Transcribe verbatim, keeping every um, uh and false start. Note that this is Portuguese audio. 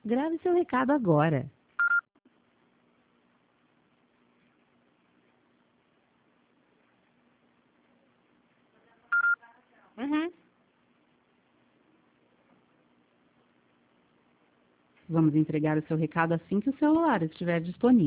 Grave seu recado agora. Uhum. Vamos entregar o seu recado assim que o celular estiver disponível.